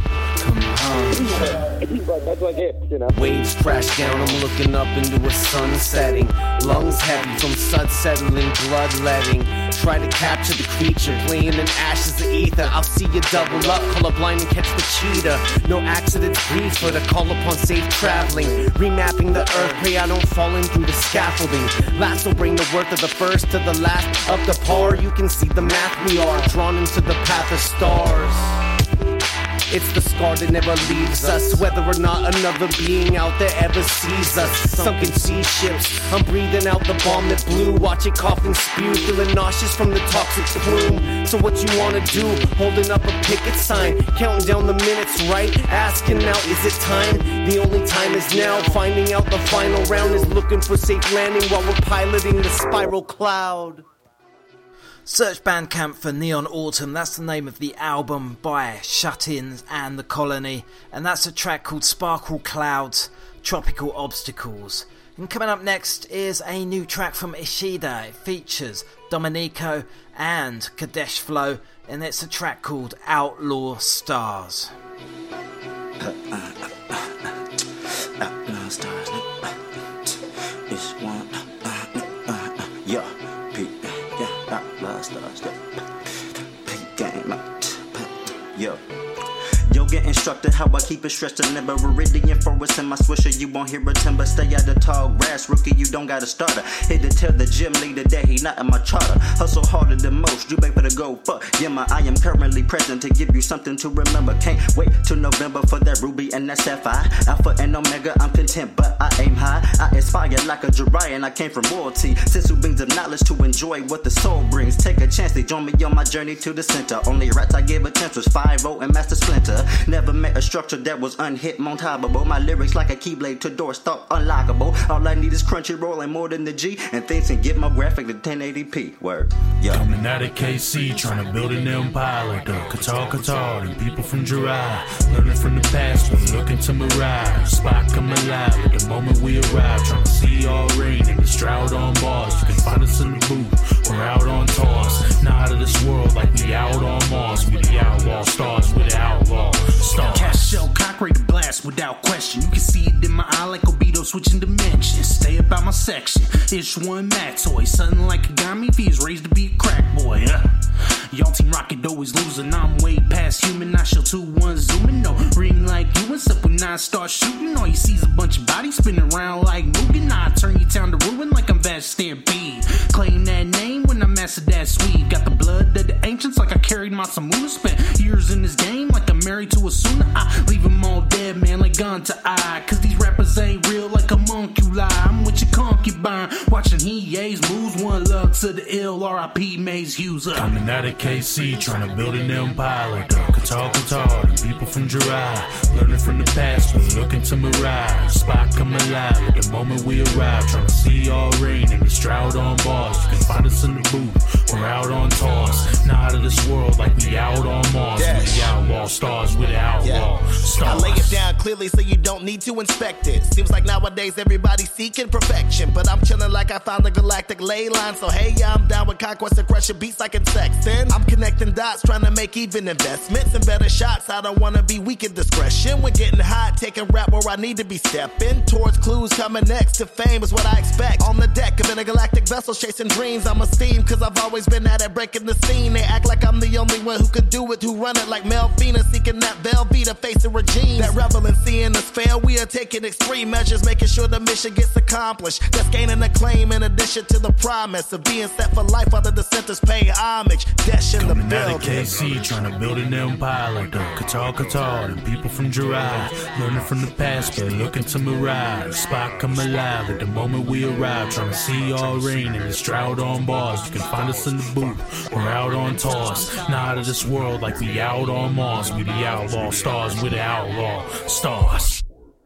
Waves crash down, I'm looking up into a sun setting. Lungs heavy from sun settling, bloodletting. Try to capture the creature, playing in ashes of ether. I'll see you double up, colorblind and catch the cheetah. No accidents brief, but a call upon safe traveling. Remapping the earth, pray I don't fall in through the scaffolding. Last will bring the worth of the first to the last. Up the par, you can see the math we are. Drawn into the path of stars. It's the scar that never leaves us, whether or not another being out there ever sees us. Sunken sea ships, I'm breathing out the bomb that blew. Watch it cough and spew, feeling nauseous from the toxic plume. So what you wanna do? Holding up a picket sign, counting down the minutes, right? Asking now, is it time? The only time is now. Finding out the final round is looking for safe landing while we're piloting the spiral cloud. Search Bandcamp for Neon Autumn. That's the name of the album by Shut-Ins and The Colony. And that's a track called Sparkle Clouds, Tropical Obstacles. And coming up next is a new track from Ishida. It features Dominico and Kadesh Flow. And it's a track called Outlaw Stars. Outlaw Stars. It's one. Yeah. Stars, game out. Yo. Yoga instructor, how I keep it stretched and never iridian forest in my swisher. You won't hear a timber, stay out of tall grass. Rookie, you don't got a starter. Hit to tell the gym leader that he not in my charter. Hustle harder than most, you pay for the go fuck. Yeah, my I am currently present to give you something to remember. Can't wait till November for that ruby and that sapphire. Alpha and omega, I'm content, but I aim high. I inspire like a Jiraiya and I came from royalty. Since who brings of knowledge to enjoy what the soul brings. Take a chance, they join me on my journey to the center. Only rats I give a chance was five oh and Master Splinter. Never met a structure that was unhit, mountable. My lyrics like a keyblade to doors, thought unlockable. All I need is Crunchyroll and more than the G. And things can get my graphic to ten eighty p. Word. Yo. Coming out of K C, trying to build an empire like the Qatar Qatar. And people from Jirai, learning from the past, we're looking to mirage. Spot come alive at the moment we arrive. Trying to see all rain and the Stroud on Mars. You can find us in the booth, we're out on tours. Not out of this world like we out on Mars. We the outlaw stars, we the outlaw stars. Cast shell, cock ready to blast without question. You can see it in my eye like Obito switching dimensions. Stay about my section. Ish one Matoy, something like Kagami. If he's raised to be a crack boy. Uh. Y'all team Rocket always losing. I'm way past human. I shall two one zooming. No ring like you. What's up when I start shooting? All you see is a bunch of bodies spinning around like Mugen. I turn your town to ruin like I'm Vast Stampede. Claim that name when I master that sweet. Got the blood of the ancients like I carried my Samuna. Spent years in this game like I'm married to a Suna. I leave them all dead, man, like gun to eye. Cause these rappers ain't real like a monkey lie. I'm with your concubine, watching Hiei's moves One love to the ill, R I P Maze user. Coming out of K C, trying to build an empire like the Qatar, Qatar. The people from Jirai, learning from the past, but looking to mirage. Spot come alive at the moment we arrive. Trying to see all rain and the Stroud on bars. You can find us in the booth, we're out on tours. Not out of this world like we out on Mars. Dash. We the outlaw stars, we the outlaw I stars. lay it down clearly so you don't need to inspect it. Seems like nowadays everybody's seeking perfection, but I'm chilling like I found the galactic ley line. So hey, yeah, I'm down with conquest and crushing beats like in Sexton. I'm connecting dots, trying to make even investments and better shots. I don't wanna be weak in discretion. When getting hot, taking rap where I need to be stepping towards clues. Coming next to fame is what I expect. On the deck of intergalactic vessels, chasing dreams. I'm esteemed cause I've always been at it, breaking the scene. They act like I'm the only one who could do it, who run it like Melvina, seeking that Velveeta, facing regimes that revel in seeing us fail. We are taking extreme measures, making sure the mission gets accomplished. That's gaining acclaim in addition to the promise of being set for life under the centers paying homage. Dash in the Coming out of building. K C, trying to build an empire like the Qatar, Qatar. The people from Jirai, learning from the past, but looking to mirage. Spot come alive at the moment we arrive. Trying to see all rain and the Stroud on bars. You can find us in the booth, we're out on tours. Not out of this world like we out on Mars. We the outlaw stars, we the outlaw stars.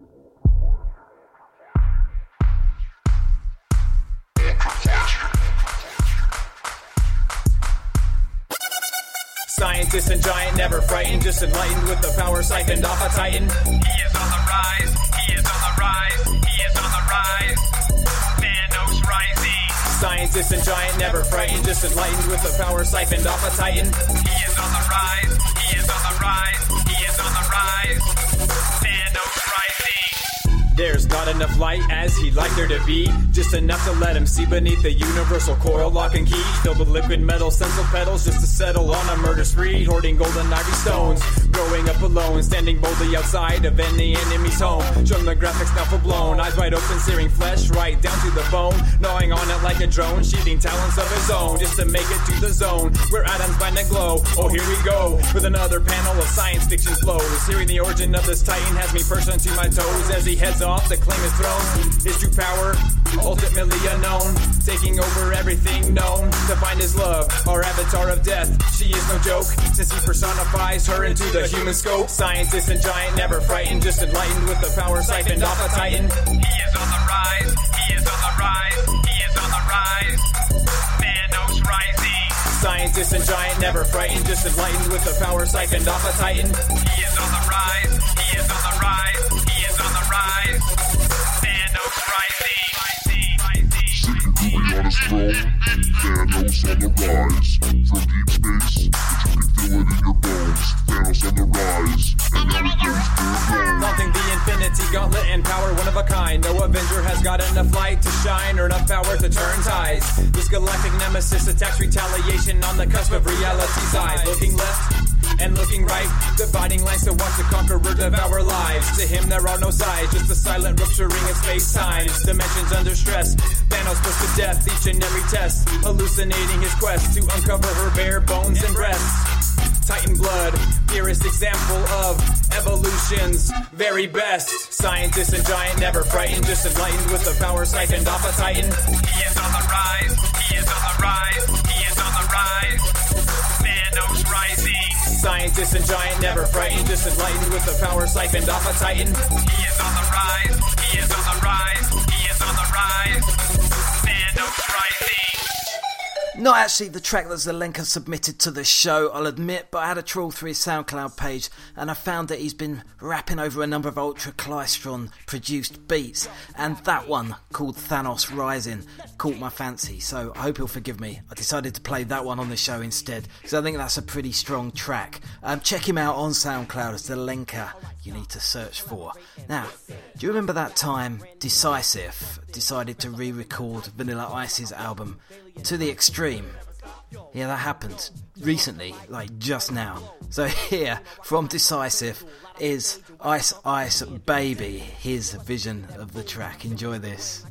Scientist and giant, never frightened, just enlightened with the power siphoned off a titan. He is on the rise, he is on the rise, he is on the rise. Thanos rising. Scientist and giant, never frightened, just enlightened with the power siphoned off a titan. He is on the rise, he is on the rise, he is on the rise. Thanos rising. There's not enough light as he'd like there to be, just enough to let him see beneath the universal coil lock and key, filled with liquid metal stencil petals just to settle on a murder spree, hoarding golden ivy stones, growing up alone, standing boldly outside of any enemy's home, showing the graphics now full blown, eyes wide open, searing flesh right down to the bone, gnawing on it like a drone, sheathing talents of his own, just to make it to the zone, where atoms bind and glow. Oh, here we go, with another panel of science fiction flows, hearing the origin of this titan has me perched onto my toes, as he heads off to claim his throne, his true power, ultimately unknown, taking over everything known, to find his love, our avatar of death, she is no joke, since he personifies her into the human scope, scientist and giant, never frightened, just enlightened with the power siphoned off a titan, he is on the rise, he is on the rise, he is on the rise, Thanos rising, scientist and giant, never frightened, just enlightened with the power siphoned off a titan, he is on the rise, he is on the rise, he is on the rise, Thanos rising. Sitting coolly on his throne, Thanos on the rise. From deep space, but you can feel it in your bones. Thanos on the rise, and now he goes full blown. Flaunting the infinity gauntlet and power, one of a kind. No Avenger has got enough light to shine or enough power to turn tides. This galactic nemesis attacks retaliation on the cusp of reality's eyes. Looking left and looking right, dividing lines to watch the conqueror devour lives. To him there are no sides, just a silent rupturing of space-time. Dimensions under stress, Thanos puts to death each and every test, hallucinating his quest to uncover her bare bones and breasts. Titan blood, purest example of evolution's very best. Scientist and giant, never frightened, just enlightened with the power siphoned off a titan. He is on the rise, he is on the rise, he is on the rise. Thanos rising. Scientist and giant, never frightened, just enlightened with the power siphoned off a titan. He is on the rise, he is on the rise, he is on the rise. Thanos rising. Not actually the track that Zelenka submitted to the show, I'll admit, but I had a trawl through his SoundCloud page and I found that he's been rapping over a number of Ultra Clystron produced beats, and that one, called Thanos Rising, caught my fancy, so I hope he'll forgive me. I decided to play that one on the show instead, because I think that's a pretty strong track. Um, check him out on SoundCloud, Zelenka, you need to search for. Now, do you remember that time Decisive decided to re-record Vanilla Ice's album To The Extreme? Yeah, that happened recently, like just now. So here, from Decisive, is Ice Ice Baby, his vision of the track. Enjoy this.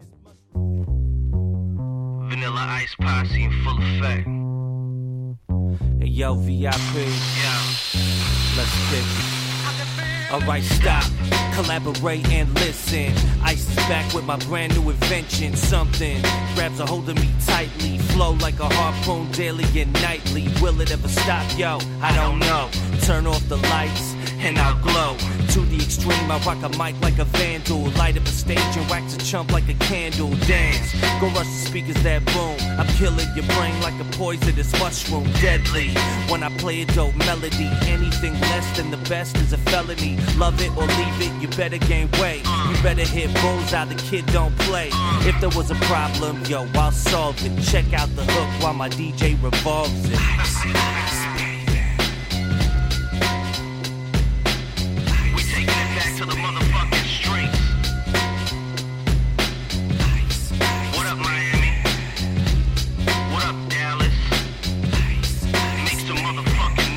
Vanilla Ice Posse in full effect. Hey yo, V I P. Yeah. Let's kick it. Alright, stop, collaborate and listen. Ice is back with my brand new invention. Something grabs a hold of me tightly, flow like a harpoon daily and nightly. Will it ever stop? Yo, I don't know. Turn off the lights and I'll glow. To the extreme, I rock a mic like a vandal. Light up a stage and wax a chump like a candle. Dance, go rush the speakers that boom. I'm killing your brain like a poisonous mushroom. Deadly, when I play a dope melody. Anything less than the best is a felony. Love it or leave it, you better gain weight. You better hit bullseye, the kid don't play. If there was a problem, yo, I'll solve it. Check out the hook while my D J revolves it. To the motherfucking streets. Nice. What up, Miami? What up, Dallas? Nice. Make some motherfucking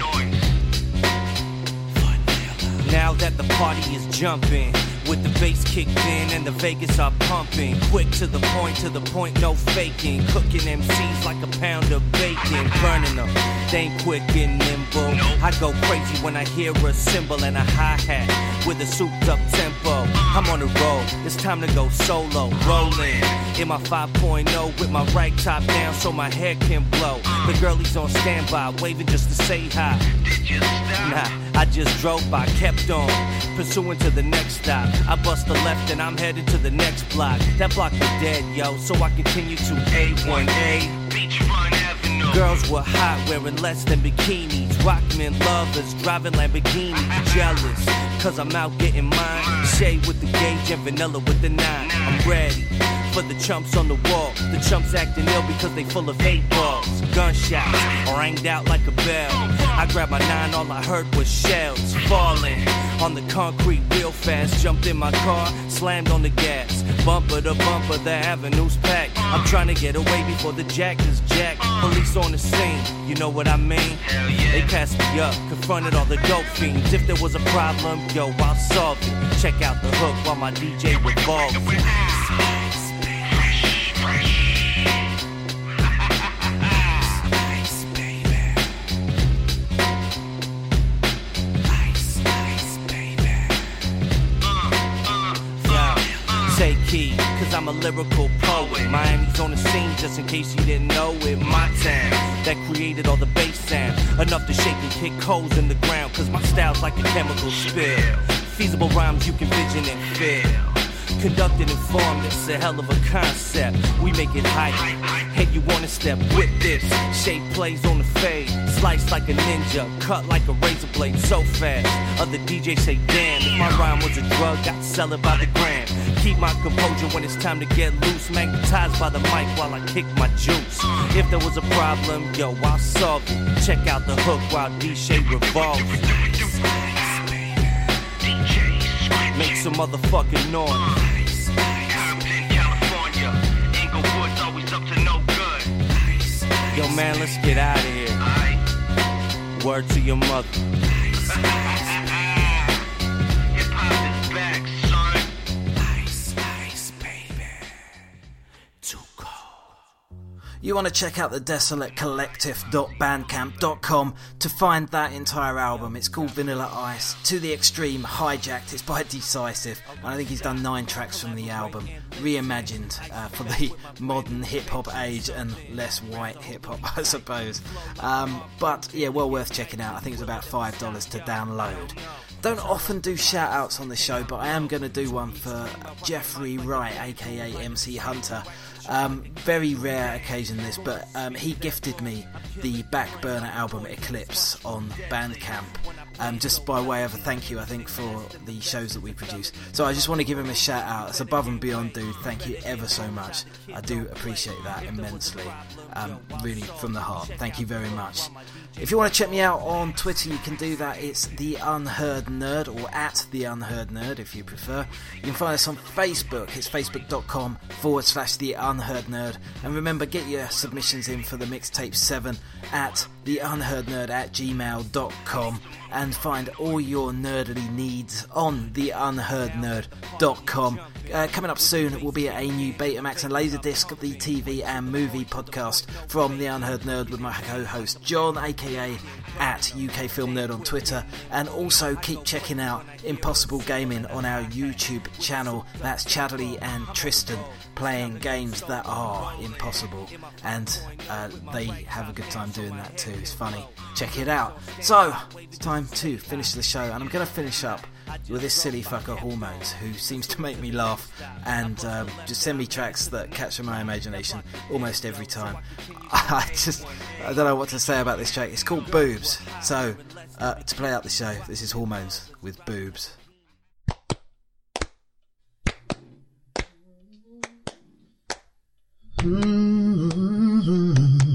noise. Now that the party is jumping, with the bass kicked in and the Vegas are pumping. Quick to the point, to the point, no faking. Cooking M Cs like a pound of bacon. Burning them, they ain't quick and nimble. I go crazy when I hear a cymbal and a hi-hat with a souped up tempo. I'm on the road, it's time to go solo. Rolling in my five point oh with my right top down so my hair can blow. The girlie's on standby, waving just to say hi. Nah, I just drove by, kept on, pursuing to the next stop. I bust a left and I'm headed to the next block. That block was dead, yo, so I continue to A one A. Beachfront Avenue. Girls were hot, wearing less than bikinis. Rockmen lovers, driving Lamborghinis. Jealous, cause I'm out getting mine. Shade with the gauge and vanilla with the nine. I'm ready for the chumps on the wall. The chumps acting ill because they full of eight balls. Gunshots ranged out like a bell. I grabbed my nine, all I heard was shells falling on the concrete real fast. Jumped in my car, slammed on the gas. Bumper to bumper, the avenue's packed. I'm trying to get away before the jack is jacked. Police on the scene, you know what I mean? They passed me up, confronted all the dope fiends. If there was a problem, yo, I'll solve it. Check out the hook while my D J revolves. Take key, cause I'm a lyrical poet. Miami's on the scene, just in case you didn't know it. My town, that created all the bass sound. Enough to shake and kick holes in the ground, cause my style's like a chemical spill. Feasible rhymes you can vision and feel. Conducted and formed, it's a hell of a concept. We make it hype, and you wanna step with this. Shape plays on the fade, slice like a ninja, cut like a razor blade so fast. Other D Js say, damn, if my rhyme was a drug, I'd sell it by the gram. Keep my composure when it's time to get loose, magnetized by the mic while I kick my juice. If there was a problem, yo, I'll solve it. Check out the hook while D J revolves. Make some motherfucking noise. Yo, man, let's get out of here. Word to your mother. You want to check out the desolate collective dot bandcamp dot com to find that entire album. It's called Vanilla Ice, To the Extreme, Hijacked. It's by Decisive, and I think he's done nine tracks from the album, reimagined uh, for the modern hip-hop age and less white hip-hop, I suppose. Um, but yeah, well worth checking out. I think it's about five dollars to download. Don't often do shout-outs on the show, but I am going to do one for Jeffrey Wright, aka M C Hunter. Um, very rare occasion this, but um, he gifted me the Backburner album Eclipse on Bandcamp, um, just by way of a thank you, I think, for the shows that we produce. So I just want to give him a shout out. It's above and beyond, dude. Thank you ever so much. I do appreciate that immensely, um, really from the heart. Thank you very much. If you want to check me out on Twitter, you can do that. It's The Unheard Nerd, or at The Unheard Nerd if you prefer. You can find us on Facebook. It's facebook.com forward slash The Unheard Nerd. And remember, get your submissions in for the Mixtape seven at the unheard nerd at gmail dot com, and find all your nerdly needs on the unheard nerd dot com. Uh, coming up soon will be a new Betamax and Laserdisc, the T V and movie podcast from The Unheard Nerd with my co-host John, aka at U K Film Nerd on Twitter, and also keep checking out Impossible Gaming on our YouTube channel. That's Chadley and Tristan playing games that are impossible, and uh, they have a good time doing that too. It's funny. Check it out. So, it's time to finish the show, and I'm going to finish up with this silly fucker Hormones, who seems to make me laugh and um, just send me tracks that capture my imagination almost every time. I just, I don't know what to say about this track. It's called Boobs. So, uh, to play out the show, this is Hormones with Boobs. Mm-hmm.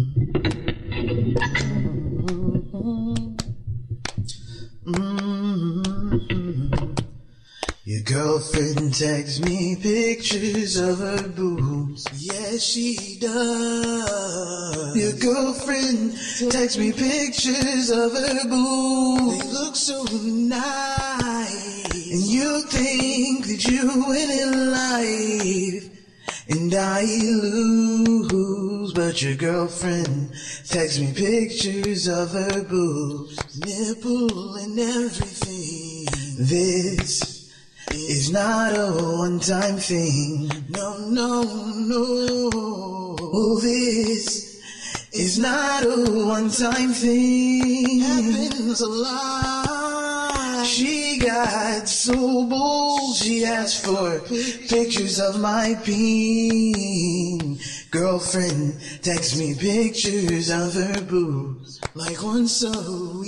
Mm-hmm. Your girlfriend texts me pictures of her boobs. Yes, she does. Your girlfriend texts me pictures of her boobs. They look so nice. And you think that you win in life, and I lose, but your girlfriend texts me pictures of her boobs, nipple and everything. This is not a one-time thing. No, no, no. Oh, this is not a one-time thing. Happens a lot. She got so bold, she asked for pictures of my peen. Girlfriend texts me pictures of her boobs like once a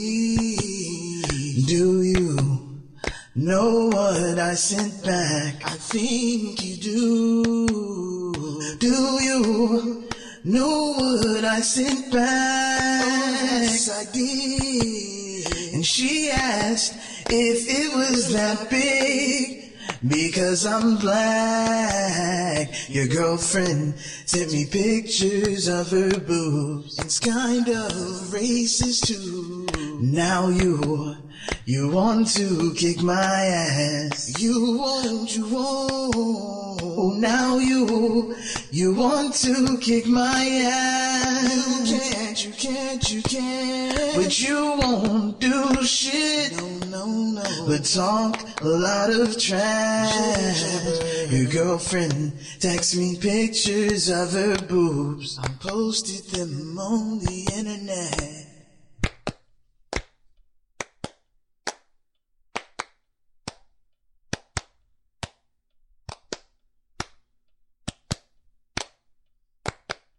week. Do you know what I sent back? I think you do. Do you know what I sent back? Oh, yes, I did. And she asked if it was that big, because I'm black. Your girlfriend sent me pictures of her boobs. It's kind of racist too. Now you, you want to kick my ass. You won't, you won't. Oh, now you, you want to kick my ass. You can't, you can't, you can't. But you won't do shit. No, no, no. But talk a lot of trash. Your girlfriend texts me pictures of her boobs. I posted them on the internet.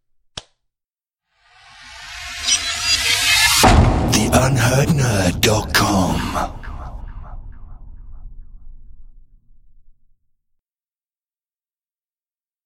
the unheard nerd dot